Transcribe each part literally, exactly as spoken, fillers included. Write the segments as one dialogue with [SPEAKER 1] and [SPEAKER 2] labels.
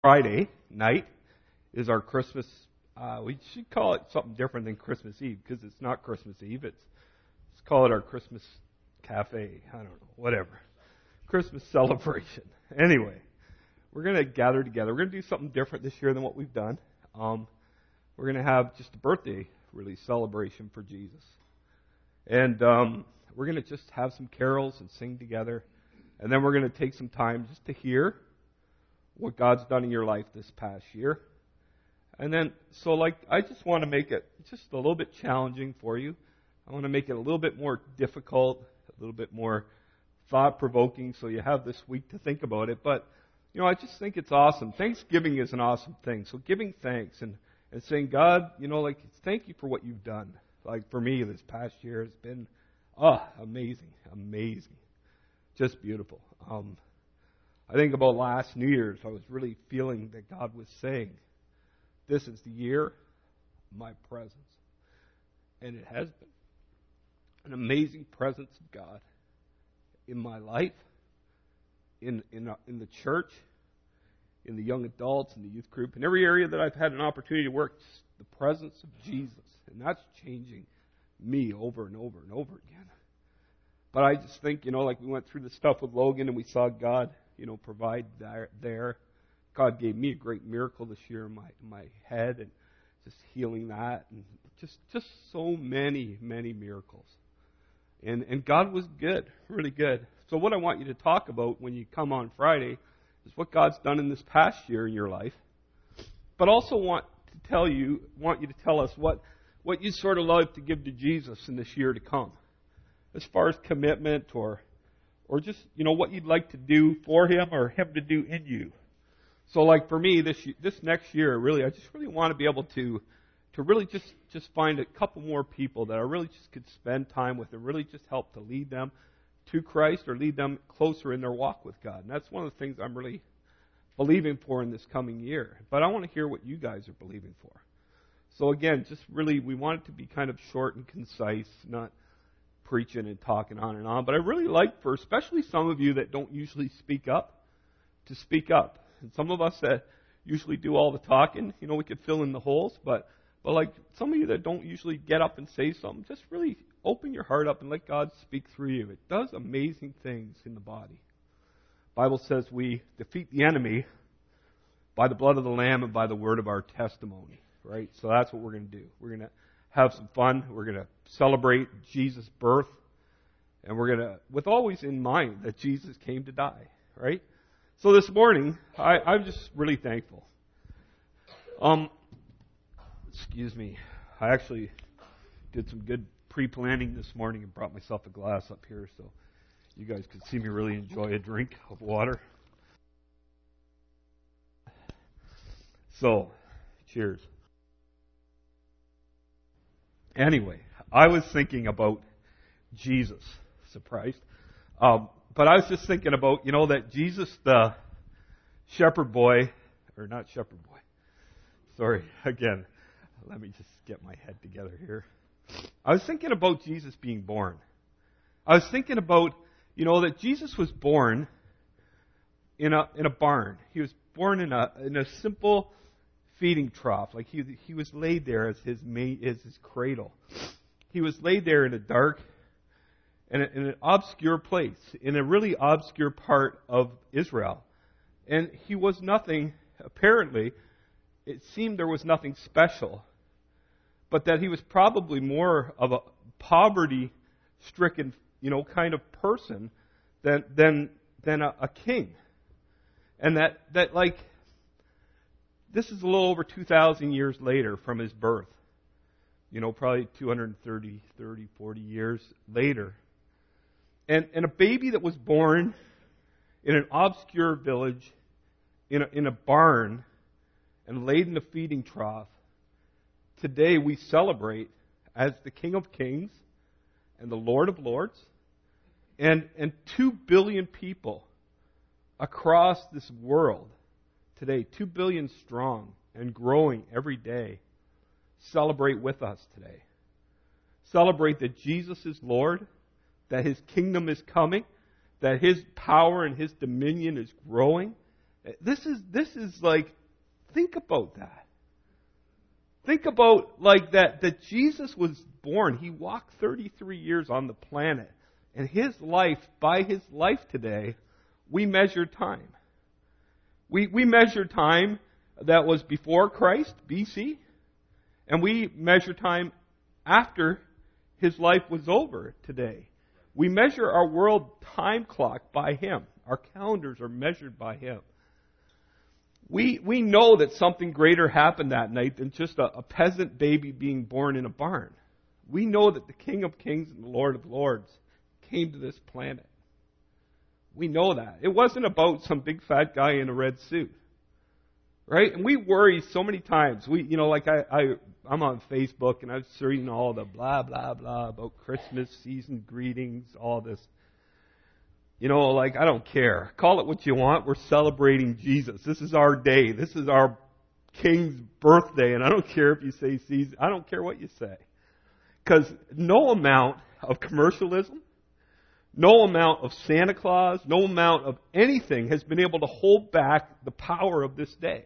[SPEAKER 1] Friday night is our Christmas. Uh, we should call it something different than Christmas Eve because it's not Christmas Eve. It's let's call it our Christmas cafe. I don't know, whatever. Christmas celebration. Anyway, we're going to gather together. We're going to do something different this year than what we've done. Um, we're going to have just a birthday really celebration for Jesus, and um, we're going to just have some carols and sing together, and then we're going to take some time just to hear what God's done in your life this past year. And then, so like, I just want to make it just a little bit challenging for you. I want to make it a little bit more difficult, a little bit more thought-provoking, so you have this week to think about it. But, you know, I just think it's awesome. Thanksgiving is an awesome thing. So giving thanks and, and saying, God, you know, like, thank you for what you've done. Like, for me, this past year has been, oh, amazing, amazing. Just beautiful. Um, I think about last New Year's, I was really feeling that God was saying, this is the year of my presence. And it has been an amazing presence of God in my life, in in, uh, in the church, in the young adults, in the youth group, in every area that I've had an opportunity to work, just the presence of Jesus. And that's changing me over and over and over again. But I just think, you know, like we went through the stuff with Logan and we saw God, you know, provide there. there. God gave me a great miracle this year in my in my head and just healing that and just just so many, many miracles. And and God was good, really good. So what I want you to talk about when you come on Friday is what God's done in this past year in your life. But also want to tell you, want you to tell us what, what you sort of love to give to Jesus in this year to come. As far as commitment or or just, you know, what you'd like to do for Him or Him to do in you. So like for me, this this next year, really, I just really want to be able to to really just, just find a couple more people that I really just could spend time with and really just help to lead them to Christ or lead them closer in their walk with God. And that's one of the things I'm really believing for in this coming year. But I want to hear what you guys are believing for. So again, just really, we want it to be kind of short and concise, not preaching and talking on and on. But I really like for especially some of you that don't usually speak up, to speak up. And some of us that usually do all the talking, you know, we could fill in the holes. But, but like some of you that don't usually get up and say something, just really open your heart up and let God speak through you. It does amazing things in the body. The Bible says we defeat the enemy by the blood of the Lamb and by the word of our testimony. Right? So that's what we're going to do. We're going to have some fun. We're going to celebrate Jesus' birth. And we're going to, with always in mind that Jesus came to die. Right? So this morning, I, I'm just really thankful. Um, excuse me. I actually did some good pre-planning this morning and brought myself a glass up here so you guys could see me really enjoy a drink of water. So, cheers. Anyway, I was thinking about Jesus. Surprised. Um, but I was just thinking about, you know, that Jesus, the shepherd boy, or not shepherd boy. Sorry, again, let me just get my head together here. I was thinking about Jesus being born. I was thinking about, you know, that Jesus was born in a in a barn. He was born in a in a simple feeding trough. Like he he was laid there as his main, as his cradle. He was laid there in a dark, in, a, in an obscure place, in a really obscure part of Israel, and he was nothing. Apparently, it seemed there was nothing special, but that he was probably more of a poverty-stricken, you know, kind of person than than than a, a king, and that that like. This is a little over two thousand years later from his birth. You know, probably two hundred thirty, thirty, forty years later. And and a baby that was born in an obscure village, in a, in a barn, and laid in a feeding trough, today we celebrate as the King of Kings and the Lord of Lords. And, and two billion people across this world today, two billion strong and growing every day, celebrate with us today. Celebrate that Jesus is Lord, that His kingdom is coming, that His power and His dominion is growing, This is, this is like, think about that. Think about like that, that Jesus was born. He walked thirty-three years on the planet. And His life, by His life today, we measure time. We, we measure time that was before Christ, B C, and we measure time after His life was over today. We measure our world time clock by Him. Our calendars are measured by Him. We we know that something greater happened that night than just a, a peasant baby being born in a barn. We know that the King of Kings and the Lord of Lords came to this planet. We know that. It wasn't about some big fat guy in a red suit. Right? And we worry so many times. We, you know, like I, I, I'm on Facebook and I've seen all the blah, blah, blah about Christmas season greetings, all this. You know, like, I don't care. Call it what you want. We're celebrating Jesus. This is our day. This is our King's birthday. And I don't care if you say season. I don't care what you say. Because no amount of commercialism, no amount of Santa Claus, no amount of anything has been able to hold back the power of this day.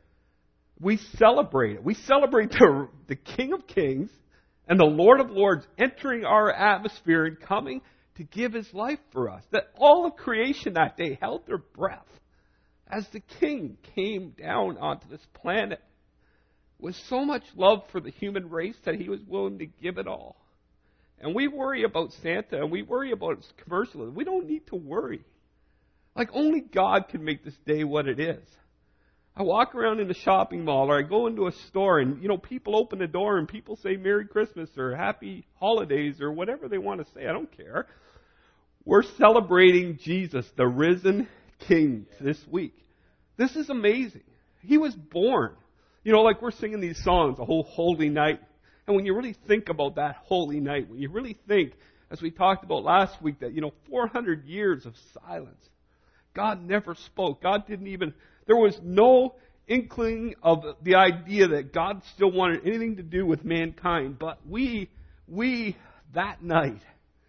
[SPEAKER 1] We celebrate it. We celebrate the, the King of Kings and the Lord of Lords entering our atmosphere and coming to give His life for us. That all of creation that day held their breath as the King came down onto this planet with so much love for the human race that He was willing to give it all. And we worry about Santa and we worry about its commercialism. We don't need to worry. Like, only God can make this day what it is. I walk around in the shopping mall or I go into a store and, you know, people open the door and people say Merry Christmas or Happy Holidays or whatever they want to say. I don't care. We're celebrating Jesus, the risen King, this week. This is amazing. He was born. You know, like we're singing these songs, the whole holy night. And when you really think about that holy night, when you really think, as we talked about last week, that, you know, four hundred years of silence. God never spoke. God didn't even, there was no inkling of the idea that God still wanted anything to do with mankind. But we, we, that night,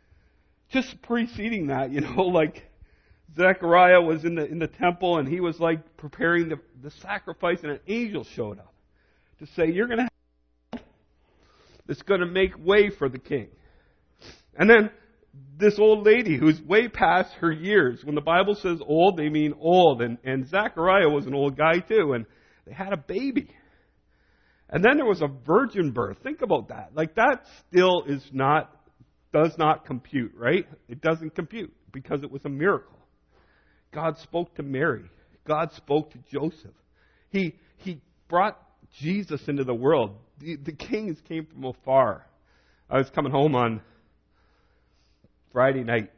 [SPEAKER 1] just preceding that, you know, like Zechariah was in the in the temple and he was like preparing the, the sacrifice and an angel showed up to say, you're going to have that's going to make way for the king. And then this old lady who's way past her years. When the Bible says old, they mean old. And, and Zechariah was an old guy too. And they had a baby. And then there was a virgin birth. Think about that. Like, that still is not, does not compute, right? It doesn't compute because it was a miracle. God spoke to Mary. God spoke to Joseph. He, he brought Jesus into the world. The, the kings came from afar. I was coming home on Friday night.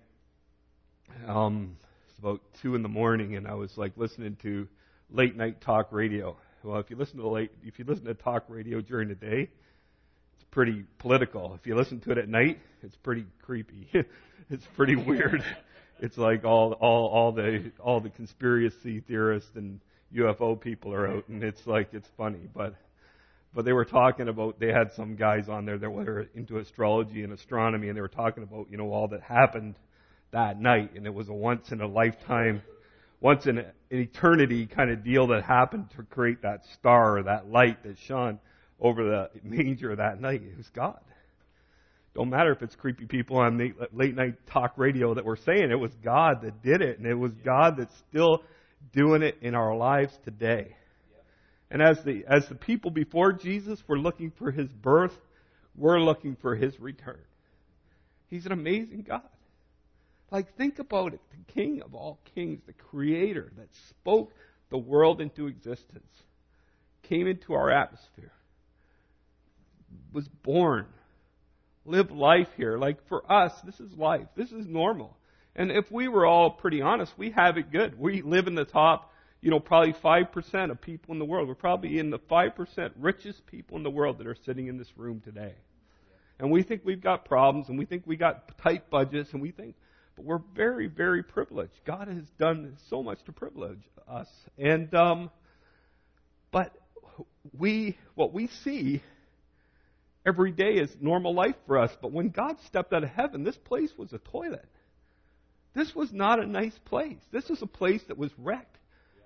[SPEAKER 1] Um, it's about two in the morning, and I was like listening to late night talk radio. Well, if you listen to late, if you listen to talk radio during the day, it's pretty political. If you listen to it at night, it's pretty creepy. It's pretty weird. It's like all all all the all the conspiracy theorists and U F O people are out, and it's like it's funny, but. But they were talking about, they had some guys on there that were into astrology and astronomy, and they were talking about, you know, all that happened that night. And it was a once in a lifetime, once in an eternity kind of deal that happened to create that star or that light that shone over the manger that night. It was God. Don't matter if it's creepy people on the late night talk radio that were saying it was God that did it. And it was God that's still doing it in our lives today. And as the as the people before Jesus were looking for His birth, we're looking for His return. He's an amazing God. Like, think about it. The King of all kings, the Creator that spoke the world into existence, came into our atmosphere, was born, lived life here. Like, for us, this is life. This is normal. And if we were all pretty honest, we have it good. We live in the top, you know, probably five percent of people in the world. We're probably in the five percent richest people in the world that are sitting in this room today. And we think we've got problems, and we think we got tight budgets, and we think, but we're very, very privileged. God has done so much to privilege us. And, um, but we, what we see every day is normal life for us. But when God stepped out of heaven, this place was a toilet. This was not a nice place. This was a place that was wrecked.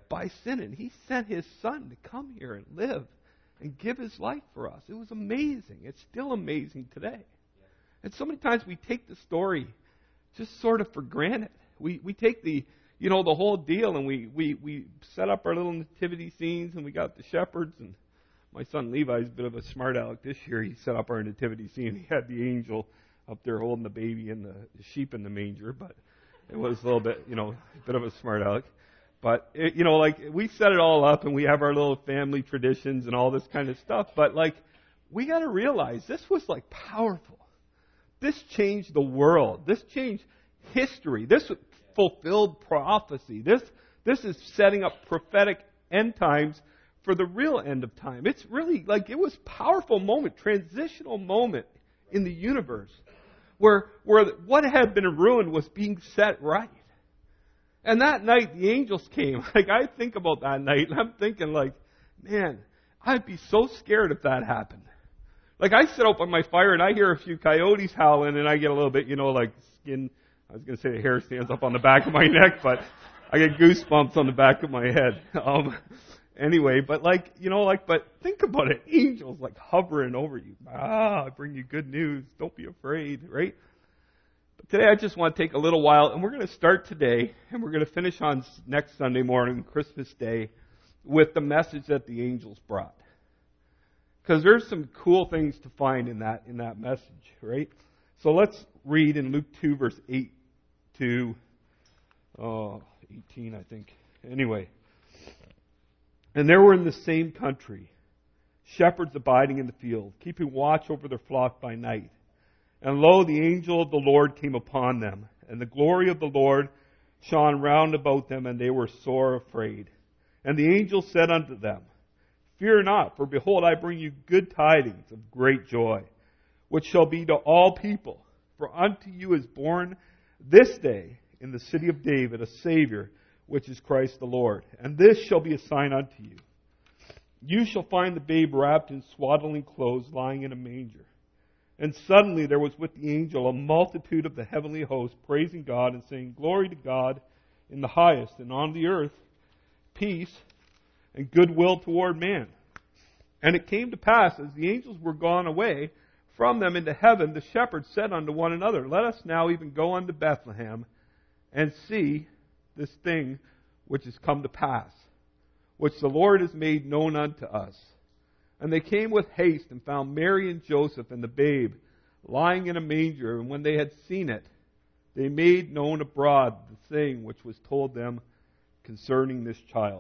[SPEAKER 1] by sin, and He sent His Son to come here and live and give His life for us. It was amazing. It's still amazing today. And so many times we take the story just sort of for granted. We we take the, you know, the whole deal, and we, we, we set up our little nativity scenes, and we got the shepherds, and my son Levi's a bit of a smart aleck this year. He set up our nativity scene. He had the angel up there holding the baby and the sheep in the manger, but it was a little bit, you know, a bit of a smart aleck. But, it, you know, like, we set it all up, and we have our little family traditions and all this kind of stuff. But, like, we got to realize this was, like, powerful. This changed the world. This changed history. This fulfilled prophecy. This, this is setting up prophetic end times for the real end of time. It's really, like, it was a powerful moment, transitional moment in the universe where, where what had been ruined was being set right. And that night, the angels came. Like, I think about that night, and I'm thinking, like, man, I'd be so scared if that happened. Like, I sit up on my fire, and I hear a few coyotes howling, and I get a little bit, you know, like, skin, I was going to say the hair stands up on the back of my neck, but I get goosebumps on the back of my head. Um, anyway, but, like, you know, like, but think about it. Angels, like, hovering over you. Ah, I bring you good news. Don't be afraid, right? Today I just want to take a little while, and we're going to start today, and we're going to finish on next Sunday morning, Christmas Day, with the message that the angels brought. Because there's some cool things to find in that in that message, right? So let's read in Luke two, verse eight to oh, eighteen, I think. Anyway. And there were in the same country shepherds abiding in the field, keeping watch over their flock by night. And lo, the angel of the Lord came upon them, and the glory of the Lord shone round about them, and they were sore afraid. And the angel said unto them, Fear not, for behold, I bring you good tidings of great joy, which shall be to all people. For unto you is born this day in the city of David a Savior, which is Christ the Lord. And this shall be a sign unto you. You shall find the babe wrapped in swaddling clothes, lying in a manger. And suddenly there was with the angel a multitude of the heavenly host, praising God and saying, Glory to God in the highest, and on the earth peace and goodwill toward man. And it came to pass, as the angels were gone away from them into heaven, the shepherds said unto one another, Let us now even go unto Bethlehem, and see this thing which is come to pass, which the Lord has made known unto us. And they came with haste and found Mary and Joseph and the babe lying in a manger. And when they had seen it, they made known abroad the thing which was told them concerning this child.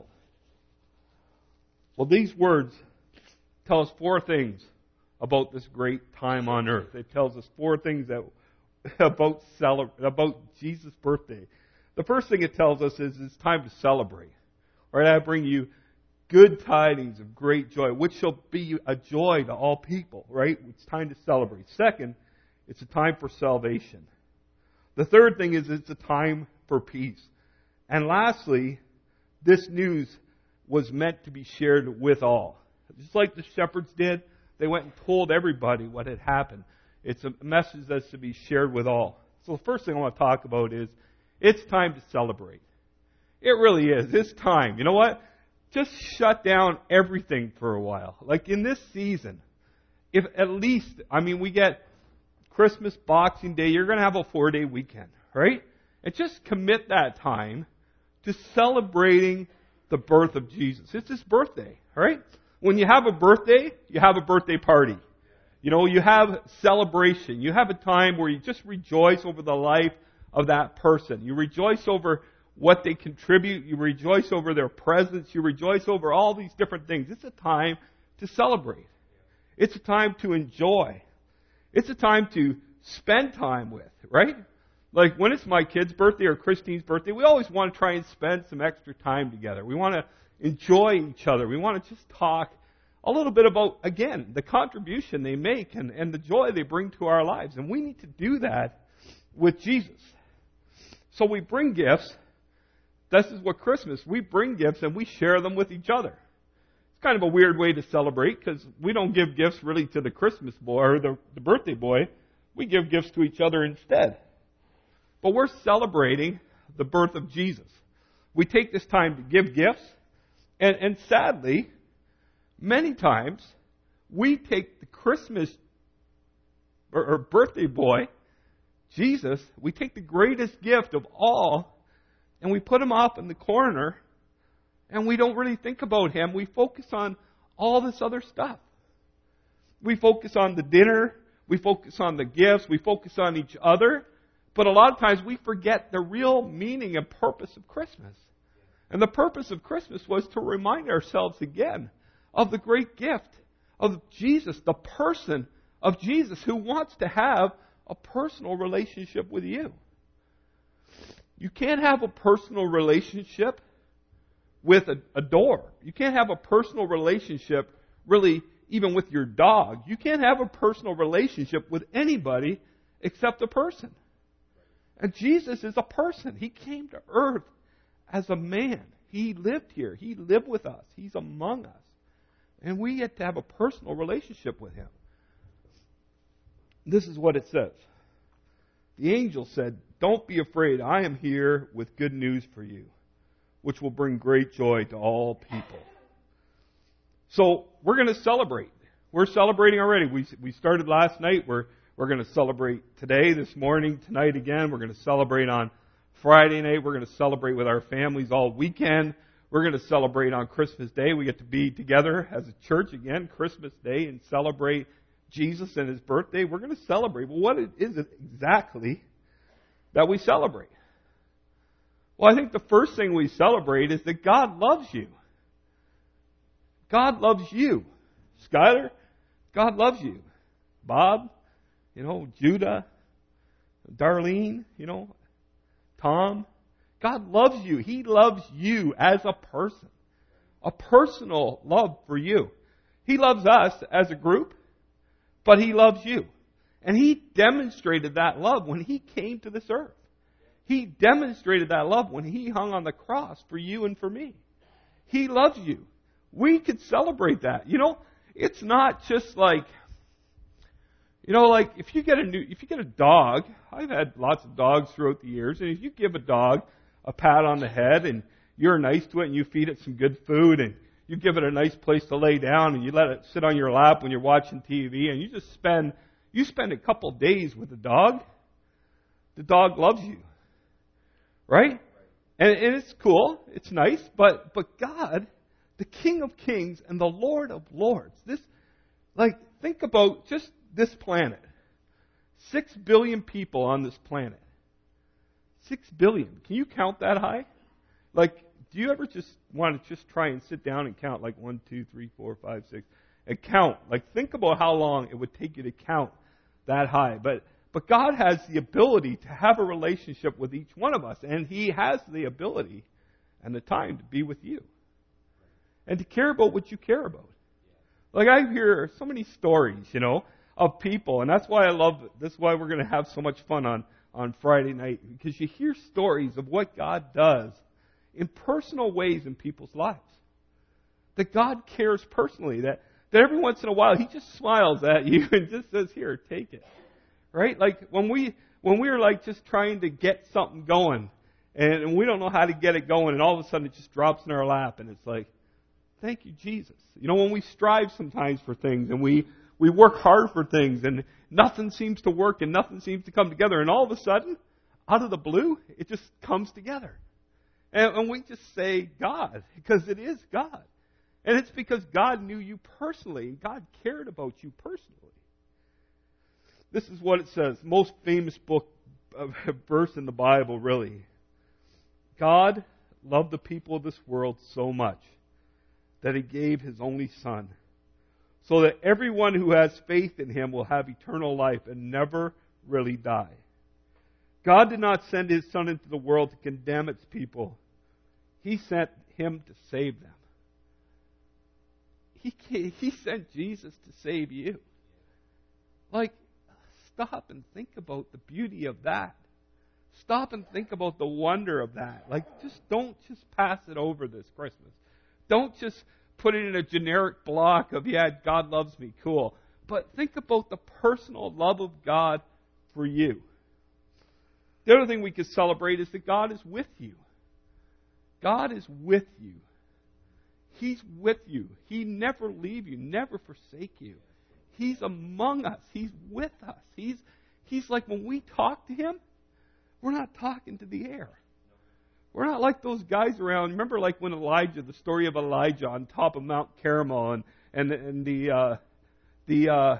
[SPEAKER 1] Well, these words tell us four things about this great time on earth. It tells us four things that about cele- about Jesus' birthday. The first thing it tells us is it's time to celebrate. All right, I bring you good tidings of great joy, which shall be a joy to all people, right? It's time to celebrate. Second, it's a time for salvation. The third thing is it's a time for peace. And lastly, this news was meant to be shared with all. Just like the shepherds did, they went and told everybody what had happened. It's a message that's to be shared with all. So the first thing I want to talk about is it's time to celebrate. It really is. It's time. You know what? Just shut down everything for a while. Like in this season, if at least, I mean, we get Christmas, Boxing Day, you're going to have a four-day weekend, right? And just commit that time to celebrating the birth of Jesus. It's His birthday, right? When you have a birthday, you have a birthday party. You know, you have celebration. You have a time where you just rejoice over the life of that person. You rejoice over what they contribute. You rejoice over their presence. You rejoice over all these different things. It's a time to celebrate. It's a time to enjoy. It's a time to spend time with, right? Like when it's my kid's birthday or Christine's birthday, we always want to try and spend some extra time together. We want to enjoy each other. We want to just talk a little bit about, again, the contribution they make and, and the joy they bring to our lives. And we need to do that with Jesus. So we bring gifts. This is what Christmas, we bring gifts and we share them with each other. It's kind of a weird way to celebrate because we don't give gifts really to the Christmas boy or the, the birthday boy. We give gifts to each other instead. But we're celebrating the birth of Jesus. We take this time to give gifts And, and sadly, many times, we take the Christmas or, or birthday boy, Jesus, we take the greatest gift of all, and we put him off in the corner, and we don't really think about him. We focus on all this other stuff. We focus on the dinner, we focus on the gifts, we focus on each other, but a lot of times we forget the real meaning and purpose of Christmas. And the purpose of Christmas was to remind ourselves again of the great gift of Jesus, the person of Jesus who wants to have a personal relationship with you. You can't have a personal relationship with a, a door. You can't have a personal relationship really even with your dog. You can't have a personal relationship with anybody except a person. And Jesus is a person. He came to earth as a man. He lived here. He lived with us. He's among us. And we get to have a personal relationship with Him. This is what it says. The angel said, "Don't be afraid. I am here with good news for you, which will bring great joy to all people." So we're going to celebrate. We're celebrating already. We we started last night. We're we're going to celebrate today, this morning, tonight again. We're going to celebrate on Friday night. We're going to celebrate with our families all weekend. We're going to celebrate on Christmas Day. We get to be together as a church again, Christmas Day, and celebrate Jesus and His birthday. We're going to celebrate. Well, what is it exactly that we celebrate? Well, I think the first thing we celebrate is that God loves you. God loves you. Skylar, God loves you. Bob, you know, Judah, Darlene, you know, Tom. God loves you. He loves you as a person. A personal love for you. He loves us as a group, but He loves you. And He demonstrated that love when He came to this earth. He demonstrated that love when He hung on the cross for you and for me. He loves you. We could celebrate that. You know, it's not just like, you know, like if you get a new, if you get a dog, I've had lots of dogs throughout the years, and if you give a dog a pat on the head and you're nice to it and you feed it some good food and you give it a nice place to lay down and you let it sit on your lap when you're watching T V and you just spend, you spend a couple days with the dog, the dog loves you. Right? And, and it's cool, it's nice, but, but God, the King of Kings and the Lord of Lords, this, like, think about just this planet. Six billion people on this planet. Six billion. Can you count that high? Like, do you ever just want to just try and sit down and count like one, two, three, four, five, six, and count? Like, think about how long it would take you to count that high. But but God has the ability to have a relationship with each one of us, and He has the ability and the time to be with you and to care about what you care about. Like, I hear so many stories, you know, of people, and that's why I love it. That's why we're going to have so much fun on, on Friday night, because you hear stories of what God does in personal ways in people's lives. That God cares personally, that, that every once in a while He just smiles at you and just says, "Here, take it." Right? Like when we when we're like just trying to get something going and, and we don't know how to get it going, and all of a sudden it just drops in our lap and it's like, "Thank you, Jesus." You know, when we strive sometimes for things and we, we work hard for things and nothing seems to work and nothing seems to come together, and all of a sudden, out of the blue, it just comes together. And, and we just say, "God," because it is God. And it's because God knew you personally and God cared about you personally. This is what it says. Most famous book, uh, verse in the Bible, really. God loved the people of this world so much that He gave His only Son, so that everyone who has faith in Him will have eternal life and never really die. God did not send His Son into the world to condemn its people. He sent Him to save them. He, he sent Jesus to save you. Like, stop and think about the beauty of that. Stop and think about the wonder of that. Like, just don't just pass it over this Christmas. Don't just put it in a generic block of, "Yeah, God loves me," cool. But think about the personal love of God for you. The other thing we could celebrate is that God is with you. God is with you. He's with you. He never leave you, never forsake you. He's among us. He's with us. He's, he's like when we talk to Him, we're not talking to the air. We're not like those guys around. Remember like when Elijah, the story of Elijah on top of Mount Carmel and, and, and the, uh, the, uh,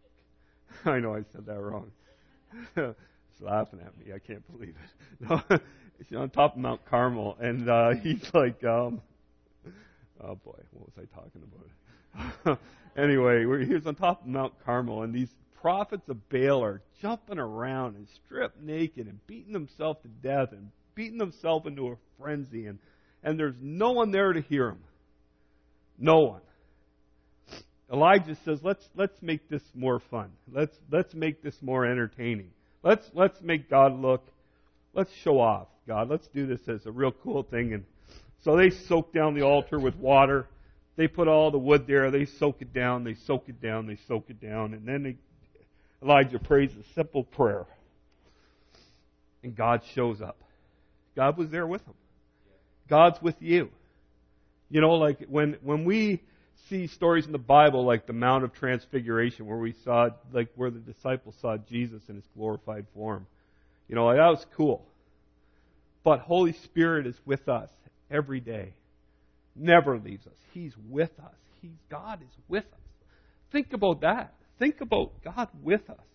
[SPEAKER 1] I know I said that wrong. He's laughing at me. I can't believe it. No, he's on top of Mount Carmel and, uh, he's like, um, oh boy, what was I talking about? Anyway, he was on top of Mount Carmel, and these prophets of Baal are jumping around and stripped naked and beating themselves to death and beating themselves into a frenzy, and, and there's no one there to hear them. No one. Elijah says, let's let's make this more fun. Let's let's make this more entertaining. Let's let's make God look. Let's show off, God. Let's do this as a real cool thing. And so they soak down the altar with water. They put all the wood there. They soak it down. They soak it down. They soak it down. And then they, Elijah prays a simple prayer. And God shows up. God was there with him. God's with you. You know, like when when we see stories in the Bible like the Mount of Transfiguration where we saw, like where the disciples saw Jesus in His glorified form. You know, like, that was cool. But Holy Spirit is with us every day. Never leaves us. He's with us. He's, God is with us. Think about that. Think about God with us.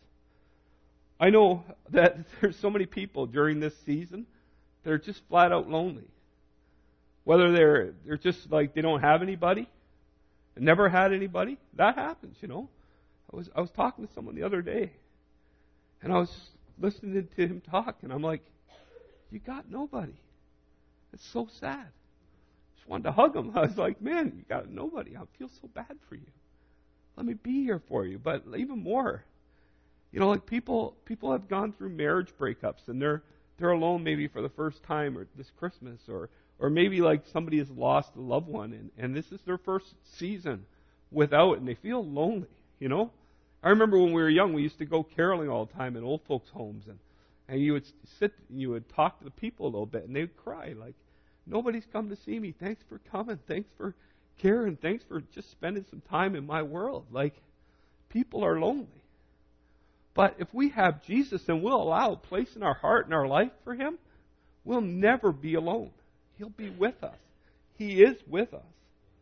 [SPEAKER 1] I know that there's so many people during this season that are just flat out lonely. Whether they're they're just like they don't have anybody, never had anybody. That happens, you know. I was I was talking to someone the other day, and I was listening to him talk, and I'm like, you got nobody. It's so sad. Wanted to hug him. I was like, man, you got nobody. I feel so bad for you. Let me be here for you. But even more, you know, like people people have gone through marriage breakups and they're they're alone maybe for the first time or this Christmas or or maybe like somebody has lost a loved one and, and this is their first season without and they feel lonely, you know? I remember when we were young we used to go caroling all the time in old folks' homes and, and you would sit and you would talk to the people a little bit and they would cry like, nobody's come to see me. Thanks for coming. Thanks for caring. Thanks for just spending some time in my world. Like, people are lonely. But if we have Jesus and we'll allow a place in our heart and our life for Him, we'll never be alone. He'll be with us. He is with us.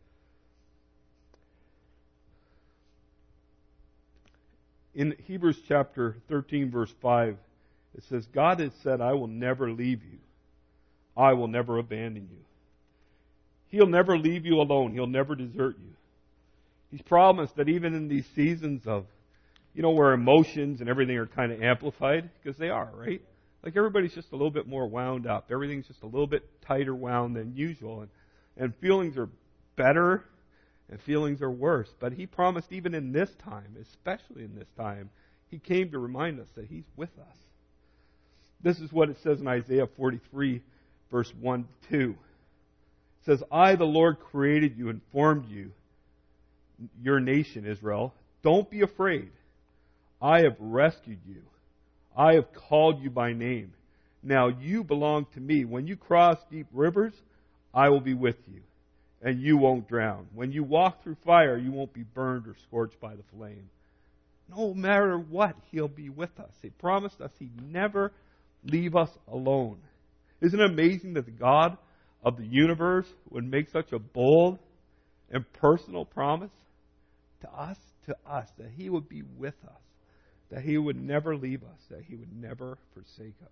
[SPEAKER 1] In Hebrews chapter thirteen, verse five, it says, God has said, I will never leave you. I will never abandon you. He'll never leave you alone. He'll never desert you. He's promised that even in these seasons of, you know, where emotions and everything are kind of amplified, because they are, right? Like everybody's just a little bit more wound up. Everything's just a little bit tighter wound than usual. And, and feelings are better and feelings are worse. But He promised even in this time, especially in this time, He came to remind us that He's with us. This is what it says in Isaiah forty-three, verse one to two. It says, I, the Lord, created you and formed you, your nation, Israel. Don't be afraid. I have rescued you. I have called you by name. Now you belong to me. When you cross deep rivers, I will be with you, and you won't drown. When you walk through fire, you won't be burned or scorched by the flame. No matter what, He'll be with us. He promised us He'd never leave us alone. Isn't it amazing that the God of the universe would make such a bold and personal promise to us, to us, that He would be with us, that He would never leave us, that He would never forsake us.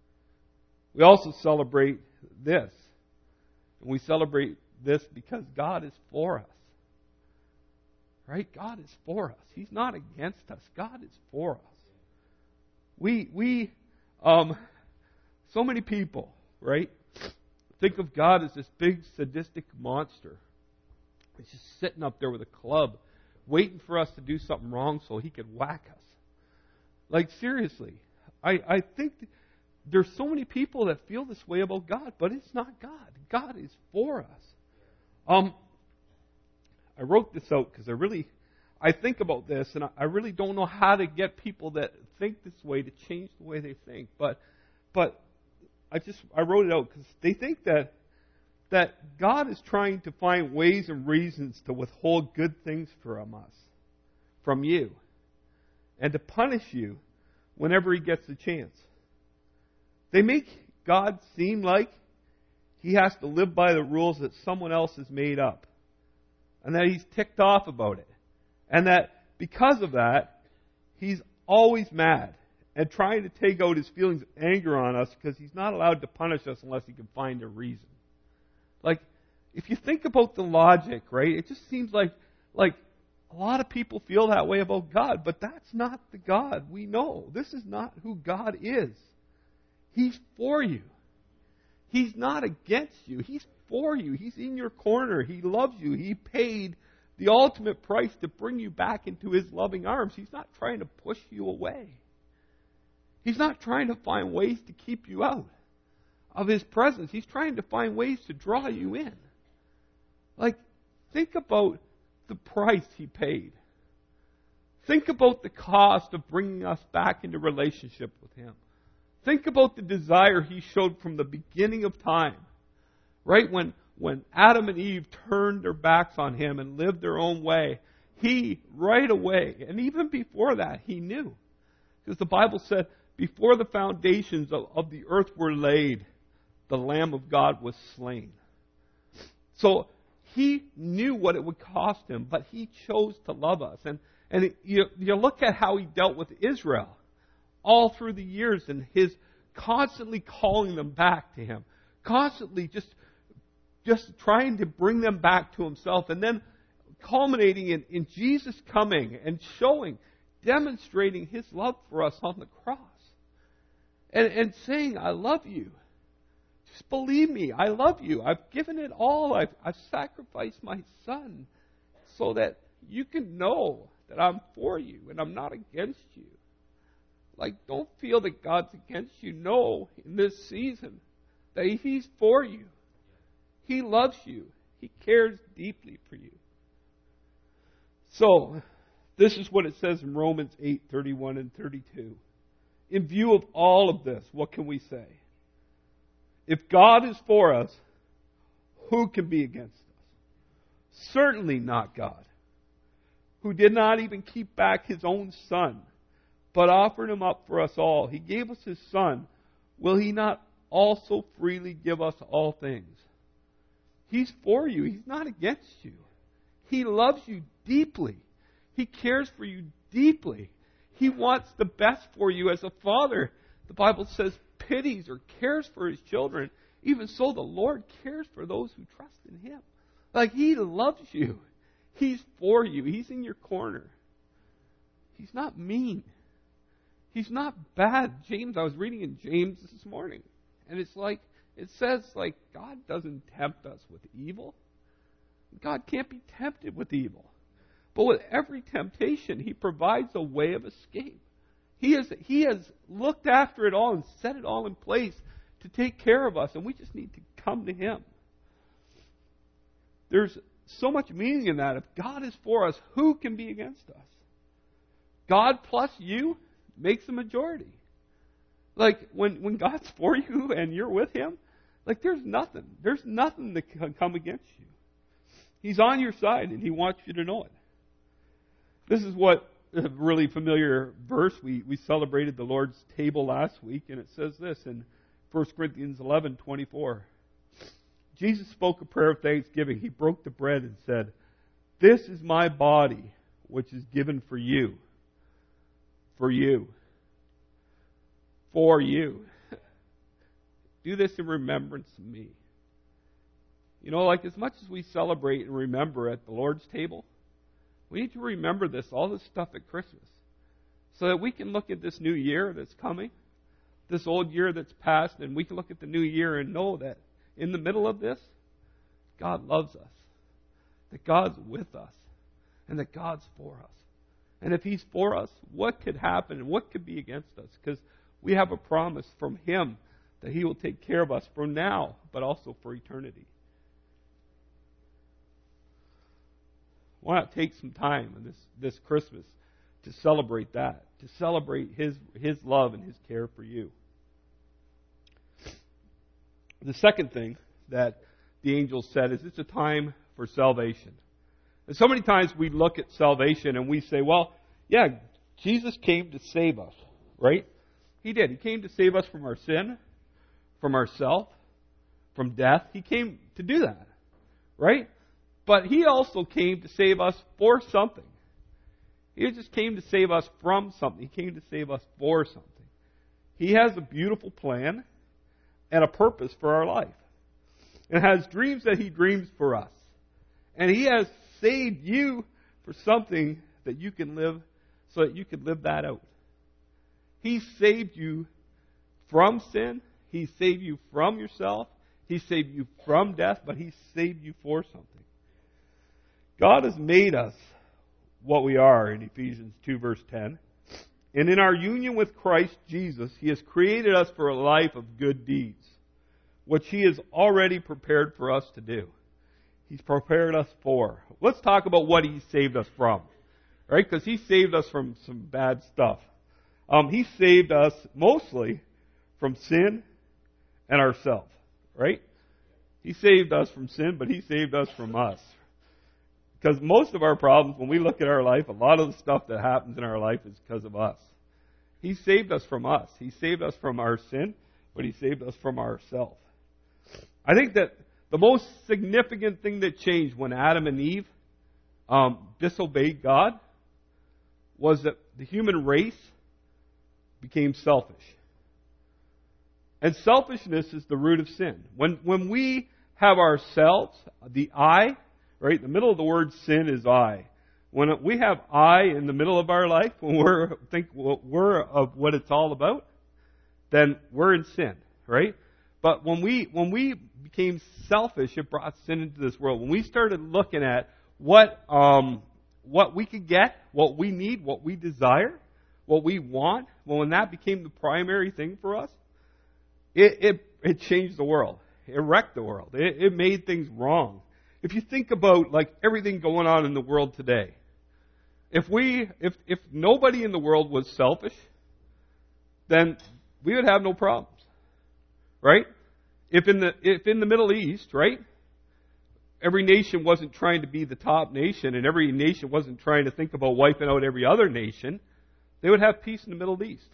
[SPEAKER 1] We also celebrate this. And we celebrate this because God is for us. Right? God is for us. He's not against us. God is for us. We, we, um, so many people, right, think of God as this big sadistic monster. He's just sitting up there with a club, waiting for us to do something wrong so He could whack us. Like, seriously, I, I think there's so many people that feel this way about God, but it's not God. God is for us. Um, I wrote this out because I really, I think about this, and I, I really don't know how to get people that think this way to change the way they think. But, but I just I wrote it out because they think that that God is trying to find ways and reasons to withhold good things from us, from you, and to punish you whenever He gets the chance. They make God seem like He has to live by the rules that someone else has made up, and that He's ticked off about it, and that because of that, He's always mad and trying to take out His feelings of anger on us because He's not allowed to punish us unless He can find a reason. Like, if you think about the logic, right, it just seems like, like a lot of people feel that way about God, but that's not the God we know. This is not who God is. He's for you. He's not against you. He's for you. He's in your corner. He loves you. He paid the ultimate price to bring you back into His loving arms. He's not trying to push you away. He's not trying to find ways to keep you out of His presence. He's trying to find ways to draw you in. Like, think about the price He paid. Think about the cost of bringing us back into relationship with Him. Think about the desire He showed from the beginning of time. Right? When, when Adam and Eve turned their backs on Him and lived their own way, He, right away, and even before that, He knew. Because the Bible said, before the foundations of, of the earth were laid, the Lamb of God was slain. So, He knew what it would cost Him, but He chose to love us. And, and it, you, you look at how He dealt with Israel all through the years and His constantly calling them back to Him. Constantly just, just trying to bring them back to Himself. And then culminating in, in Jesus coming and showing, demonstrating His love for us on the cross. And, and saying, I love you. Just believe me, I love you. I've given it all. I've, I've sacrificed my Son so that you can know that I'm for you and I'm not against you. Like, don't feel that God's against you. Know in this season that He's for you. He loves you. He cares deeply for you. So, this is what it says in Romans eight, thirty-one and thirty-two. In view of all of this, what can we say? If God is for us, who can be against us? Certainly not God, who did not even keep back His own Son, but offered Him up for us all. He gave us His Son. Will He not also freely give us all things? He's for you. He's not against you. He loves you deeply. He cares for you deeply. He wants the best for you as a father. The Bible says pities or cares for His children. Even so, the Lord cares for those who trust in Him. Like, He loves you. He's for you. He's in your corner. He's not mean. He's not bad. James, I was reading in James this morning, and it's like, it says, like, God doesn't tempt us with evil. God can't be tempted with evil. But with every temptation, He provides a way of escape. He has, he has looked after it all and set it all in place to take care of us, and we just need to come to Him. There's so much meaning in that. If God is for us, who can be against us? God plus you makes a majority. Like, when, when God's for you and you're with Him, like, there's nothing. There's nothing that can come against you. He's on your side, and He wants you to know it. This is what a really familiar verse. We, we celebrated the Lord's table last week, and it says this in First Corinthians eleven twenty-four. Jesus spoke a prayer of thanksgiving. He broke the bread and said, "This is my body, which is given for you. For you. For you. Do this in remembrance of me." You know, like, as much as we celebrate and remember at the Lord's table, we need to remember this, all this stuff at Christmas, so that we can look at this new year that's coming, this old year that's passed, and we can look at the new year and know that in the middle of this, God loves us, that God's with us, and that God's for us. And if He's for us, what could happen and what could be against us? Because we have a promise from Him that He will take care of us for now, but also for eternity. Why not take some time in this, this Christmas to celebrate that, to celebrate His, His love and His care for you? The second thing that the angels said, is it's a time for salvation. And so many times we look at salvation and we say, well, yeah, Jesus came to save us, right? He did. He came to save us from our sin, from ourself, from death. He came to do that, right? But He also came to save us for something. He just came to save us from something. He came to save us for something. He has a beautiful plan and a purpose for our life. And has dreams that He dreams for us. And He has saved you for something that you can live, so that you can live that out. He saved you from sin. He saved you from yourself. He saved you from death, but He saved you for something. God has made us what we are in Ephesians two verse ten. And in our union with Christ Jesus, He has created us for a life of good deeds, which He has already prepared for us to do. He's prepared us for. Let's talk about what He saved us from. Right? Because He saved us from some bad stuff. Um, he saved us mostly from sin and ourselves. Right? He saved us from sin, but He saved us from us. Because most of our problems, when we look at our life, a lot of the stuff that happens in our life is because of us. He saved us from us. He saved us from our sin, but He saved us from ourselves. I think that the most significant thing that changed when Adam and Eve um, disobeyed God was that the human race became selfish. And selfishness is the root of sin. When when we have ourselves, the I, right, the middle of the word sin is I. When we have I in the middle of our life, when we're think we're of what it's all about, then we're in sin, right? But when we when we became selfish, it brought sin into this world. When we started looking at what um, what we could get, what we need, what we desire, what we want, well, when that became the primary thing for us, it it, it changed the world. It wrecked the world. It, it made things wrong. If you think about like everything going on in the world today, if we if if nobody in the world was selfish, then we would have no problems. Right? If in the if in the Middle East, right, every nation wasn't trying to be the top nation and every nation wasn't trying to think about wiping out every other nation, they would have peace in the Middle East.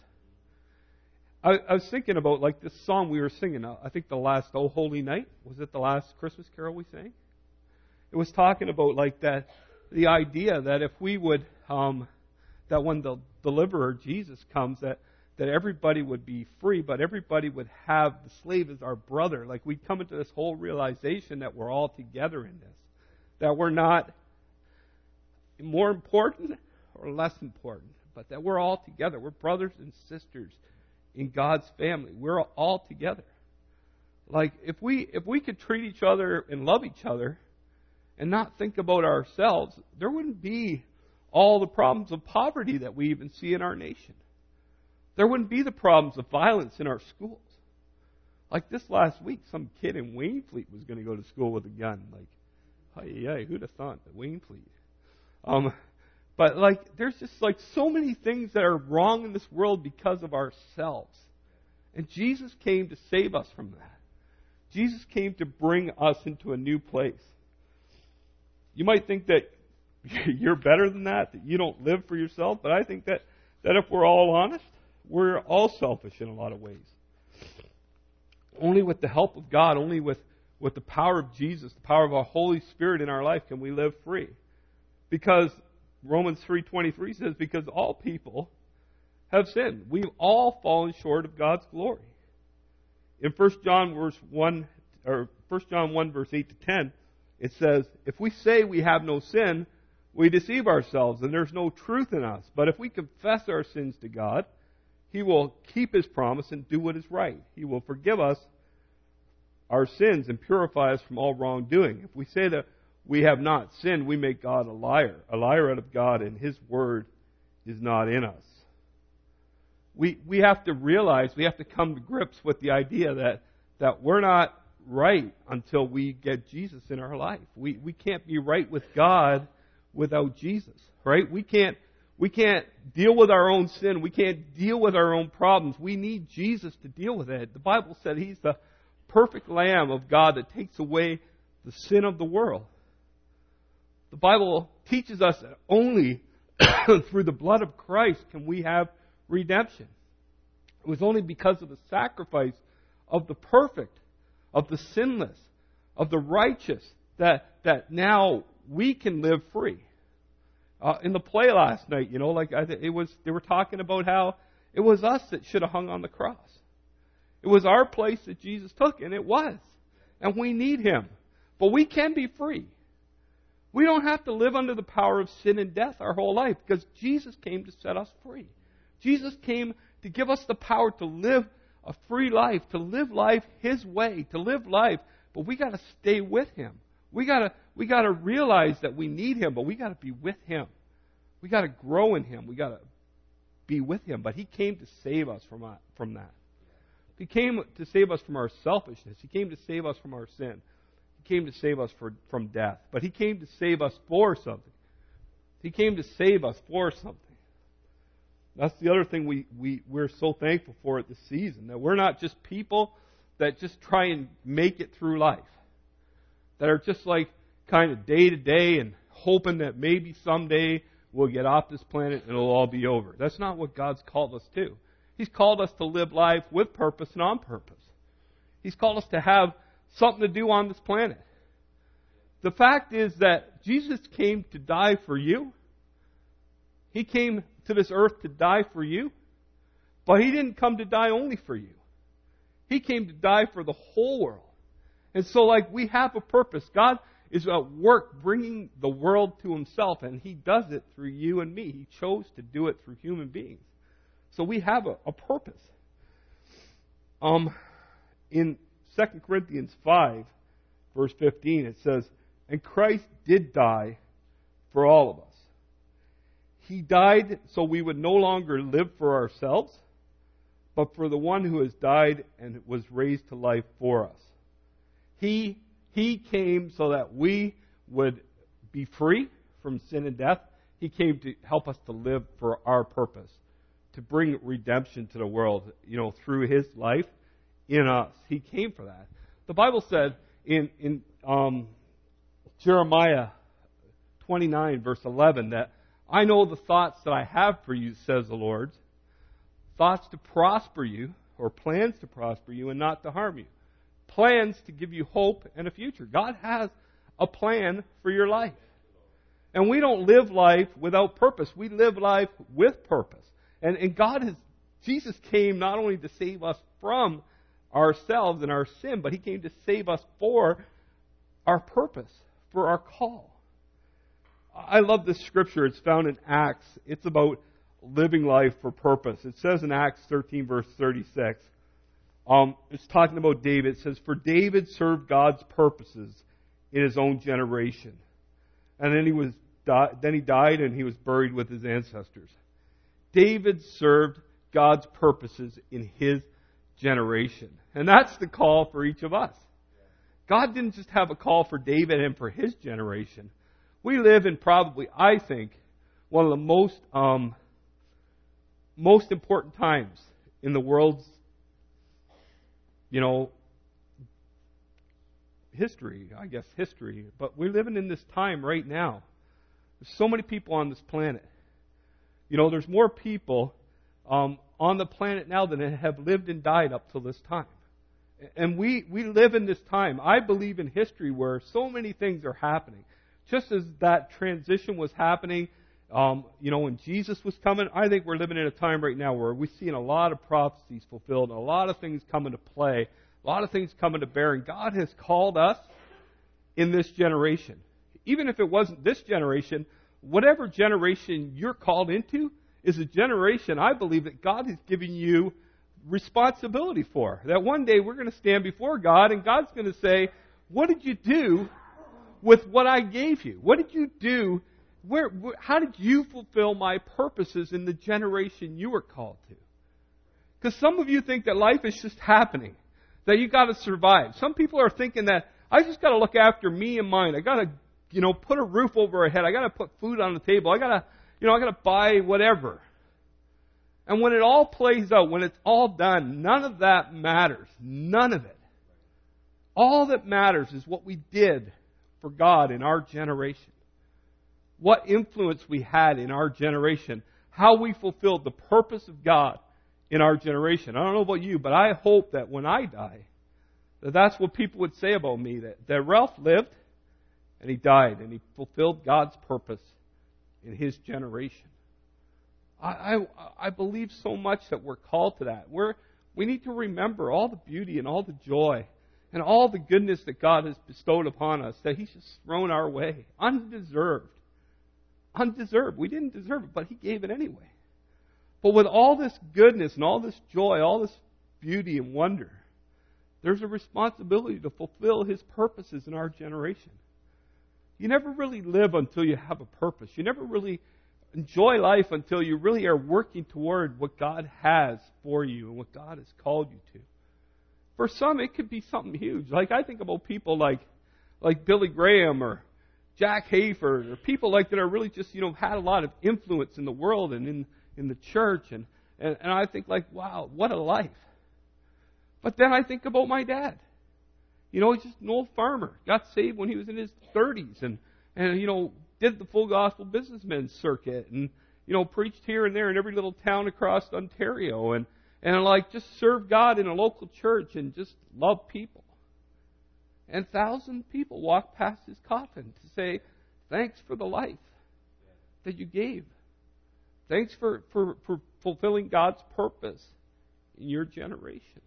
[SPEAKER 1] I, I was thinking about like this song we were singing, I think the last Oh Holy Night, was it the last Christmas carol we sang? It was talking about like that, the idea that if we would, um, that when the deliverer, Jesus, comes, that that everybody would be free, but everybody would have the slave as our brother. Like we'd come into this whole realization that we're all together in this. That we're not more important or less important, but that we're all together. We're brothers and sisters in God's family. We're all together. Like if we if we could treat each other and love each other and not think about ourselves, there wouldn't be all the problems of poverty that we even see in our nation. There wouldn't be the problems of violence in our schools. Like this last week, some kid in Waynfleet was going to go to school with a gun. Like, hey, hey, who'd have thought that Waynfleet? Um, but like, there's just like so many things that are wrong in this world because of ourselves. And Jesus came to save us from that. Jesus came to bring us into a new place. You might think that you're better than that, that you don't live for yourself, but I think that, that if we're all honest, we're all selfish in a lot of ways. Only with the help of God, only with, with the power of Jesus, the power of our Holy Spirit in our life can we live free. Because Romans three twenty-three says, because all people have sinned. We've all fallen short of God's glory. In First John verse one or First John one verse eight to ten, it says, if we say we have no sin, we deceive ourselves and there's no truth in us. But if we confess our sins to God, He will keep His promise and do what is right. He will forgive us our sins and purify us from all wrongdoing. If we say that we have not sinned, we make God a liar, a liar out of God, and His word is not in us. We we have to realize, we have to come to grips with the idea that, that we're not right until we get Jesus in our life. We we can't be right with God without Jesus, right? We can't We can't deal with our own sin. We can't deal with our own problems. We need Jesus to deal with it. The Bible said He's the perfect Lamb of God that takes away the sin of the world. The Bible teaches us that only through the blood of Christ can we have redemption. It was only because of the sacrifice of the perfect, of the sinless, of the righteous, that, that now we can live free. Uh, in the play last night, you know, like I, it was, they were talking about how it was us that should have hung on the cross. It was our place that Jesus took, and it was. And we need Him. But we can be free. We don't have to live under the power of sin and death our whole life, because Jesus came to set us free. Jesus came to give us the power to live a free life, to live life His way, to live life. But we got to stay with Him. We got to we got to realize that we need Him, but we got to be with Him. We got to grow in Him. We got to be with Him. But He came to save us from from that. He came to save us from our selfishness. He came to save us from our sin. He came to save us for, from death. But He came to save us for something. He came to save us for something. That's the other thing we, we, we're so thankful for at this season. That we're not just people that just try and make it through life. That are just like kind of day to day and hoping that maybe someday we'll get off this planet and it'll all be over. That's not what God's called us to. He's called us to live life with purpose and on purpose. He's called us to have something to do on this planet. The fact is that Jesus came to die for you. He came to this earth to die for you. But He didn't come to die only for you. He came to die for the whole world. And so, like, we have a purpose. God is at work bringing the world to Himself, and He does it through you and me. He chose to do it through human beings. So we have a, a purpose. Um, in Second Corinthians five, verse fifteen, it says, "And Christ did die for all of us. He died so we would no longer live for ourselves, but for the one who has died and was raised to life for us." He, he came so that we would be free from sin and death. He came to help us to live for our purpose, to bring redemption to the world, you know, through His life in us. He came for that. The Bible said in, in um, Jeremiah twenty-nine, verse eleven, that "I know the thoughts that I have for you, says the Lord, thoughts to prosper you," or plans to prosper you and not to harm you. Plans to give you hope and a future. God has a plan for your life. And we don't live life without purpose. We live life with purpose. And, and God has, Jesus came not only to save us from ourselves and our sin, but He came to save us for our purpose, for our call. I love this scripture. It's found in Acts. It's about living life for purpose. It says in Acts thirteen, verse thirty-six, um, it's talking about David. It says, "For David served God's purposes in his own generation." And then he was then he died and he was buried with his ancestors. David served God's purposes in his generation. And that's the call for each of us. God didn't just have a call for David and for his generation. We live in probably, I think, one of the most um, most important times in the world's, you know, history, I guess history. But we're living in this time right now. There's so many people on this planet. You know, there's more people um, on the planet now than have lived and died up till this time. And we, we live in this time. I believe in history where so many things are happening. Just as that transition was happening, um, you know, when Jesus was coming, I think we're living in a time right now where we're seeing a lot of prophecies fulfilled, a lot of things come into play, a lot of things come into bear, and God has called us in this generation. Even if it wasn't this generation, whatever generation you're called into is a generation, I believe, that God has given you responsibility for. That one day we're going to stand before God and God's going to say, "What did you do with what I gave you? What did you do? Where, where, how did you fulfill my purposes in the generation you were called to?" Because some of you think that life is just happening, that you got to survive. Some people are thinking that I just got to look after me and mine. I got to, you know, put a roof over our head. I got to put food on the table. I got to, you know, I got to buy whatever. And when it all plays out, when it's all done, none of that matters. None of it. All that matters is what we did for God in our generation. What influence we had in our generation. How we fulfilled the purpose of God in our generation. I don't know about you, but I hope that when I die, that that's what people would say about me. That, that Ralph lived and he died and he fulfilled God's purpose in his generation. I, I, I believe so much that we're called to that. We're, we need to remember all the beauty and all the joy and all the goodness that God has bestowed upon us, that He's just thrown our way, undeserved. Undeserved. We didn't deserve it, but He gave it anyway. But with all this goodness and all this joy, all this beauty and wonder, there's a responsibility to fulfill His purposes in our generation. You never really live until you have a purpose. You never really enjoy life until you really are working toward what God has for you and what God has called you to. For some, it could be something huge. Like I think about people like like Billy Graham or Jack Hayford or people like that are really just, you know, had a lot of influence in the world and in, in the church. And, and, and I think like, wow, what a life. But then I think about my dad. You know, he's just an old farmer. Got saved when he was in his thirties and, and you know, did the full gospel businessman circuit and, you know, preached here and there in every little town across Ontario and, and like just served God in a local church and just loved people. And thousands of people walked past his coffin to say, thanks for the life that you gave. Thanks for, for, for fulfilling God's purpose in your generation.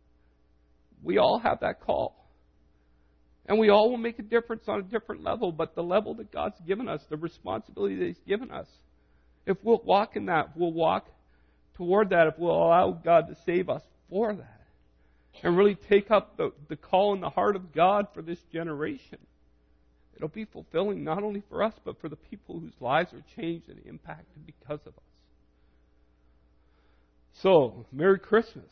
[SPEAKER 1] We all have that call. And we all will make a difference on a different level, but the level that God's given us, the responsibility that He's given us, if we'll walk in that, if we'll walk toward that, if we'll allow God to save us for that, and really take up the, the call in the heart of God for this generation, it'll be fulfilling not only for us, but for the people whose lives are changed and impacted because of us. So, Merry Christmas.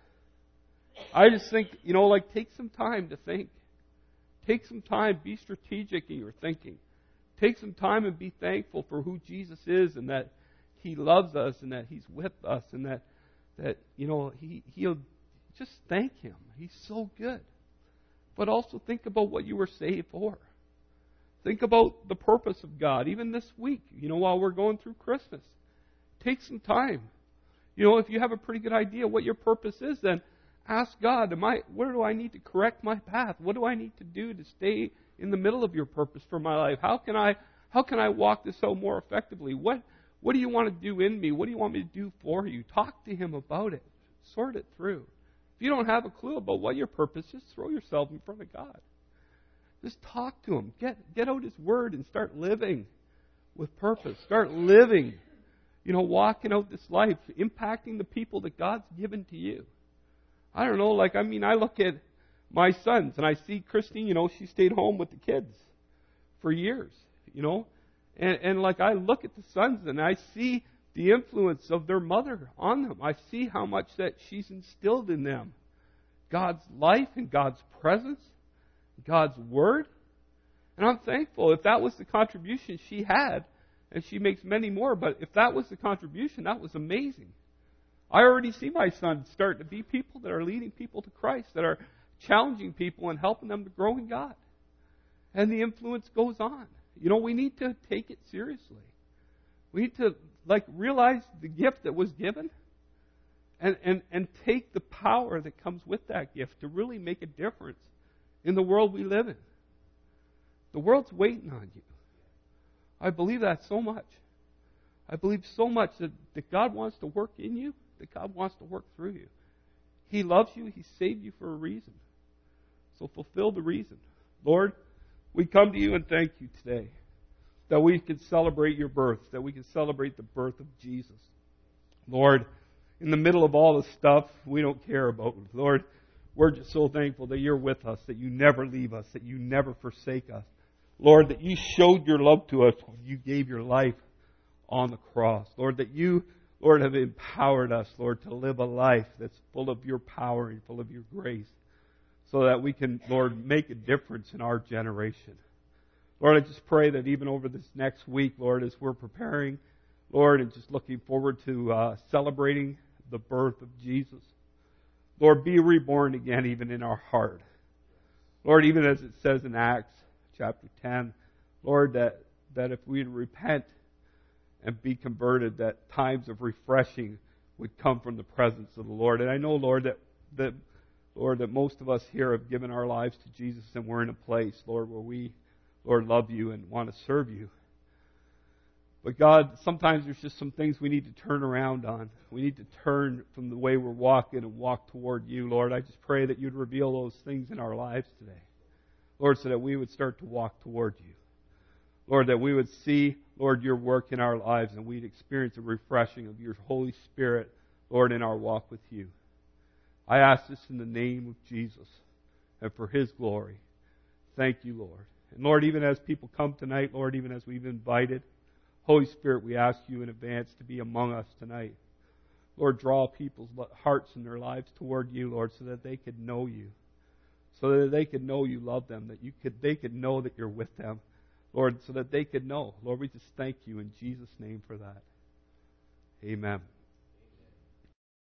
[SPEAKER 1] I just think, you know, like take some time to think. Take some time, be strategic in your thinking. Take some time and be thankful for who Jesus is and that He loves us and that He's with us and that, that you know, he, He'll just thank Him. He's so good. But also think about what you were saved for. Think about the purpose of God, even this week, you know, while we're going through Christmas. Take some time. You know, if you have a pretty good idea what your purpose is, then ask God, am I, where do I need to correct my path? What do I need to do to stay in the middle of your purpose for my life? How can I how can I walk this out more effectively? What what do you want to do in me? What do you want me to do for you? Talk to Him about it. Sort it through. If you don't have a clue about what your purpose is, just throw yourself in front of God. Just talk to Him. Get get out His Word and start living with purpose. Start living, you know, walking out this life, impacting the people that God's given to you. I don't know, like, I mean, I look at my sons and I see Christine, you know, she stayed home with the kids for years, you know. And, and like, I look at the sons and I see the influence of their mother on them. I see how much that she's instilled in them. God's life and God's presence, God's Word. And I'm thankful if that was the contribution she had, and she makes many more, but if that was the contribution, that was amazing. I already see my sons start to be people that are leading people to Christ, that are challenging people and helping them to grow in God. And the influence goes on. You know, we need to take it seriously. We need to, like, realize the gift that was given and, and, and take the power that comes with that gift to really make a difference in the world we live in. The world's waiting on you. I believe that so much. I believe so much that, that God wants to work in you, that God wants to work through you. He loves you. He saved you for a reason. So fulfill the reason. Lord, we come to you and thank you today that we can celebrate your birth, that we can celebrate the birth of Jesus. Lord, in the middle of all the stuff we don't care about, Lord, we're just so thankful that you're with us, that you never leave us, that you never forsake us. Lord, that you showed your love to us when you gave your life on the cross. Lord, that you, Lord, have empowered us, Lord, to live a life that's full of your power and full of your grace so that we can, Lord, make a difference in our generation. Lord, I just pray that even over this next week, Lord, as we're preparing, Lord, and just looking forward to uh, celebrating the birth of Jesus, Lord, be reborn again even in our heart. Lord, even as it says in Acts chapter ten, Lord, that, that if we'd repent and be converted, that times of refreshing would come from the presence of the Lord. And I know, Lord, that, that Lord, that most of us here have given our lives to Jesus, and we're in a place, Lord, where we, Lord, love you and want to serve you. But God, sometimes there's just some things we need to turn around on. We need to turn from the way we're walking and walk toward you, Lord. I just pray that you'd reveal those things in our lives today, Lord, so that we would start to walk toward you. Lord, that we would see, Lord, your work in our lives, and we'd experience a refreshing of your Holy Spirit, Lord, in our walk with you. I ask this in the name of Jesus and for his glory. Thank you, Lord. And Lord, even as people come tonight, Lord, even as we've invited, Holy Spirit, we ask you in advance to be among us tonight. Lord, draw people's hearts and their lives toward you, Lord, so that they could know you. So that they could know you love them, that you could they could know that you're with them. Lord, so that they could know. Lord, we just thank you in Jesus' name for that. Amen.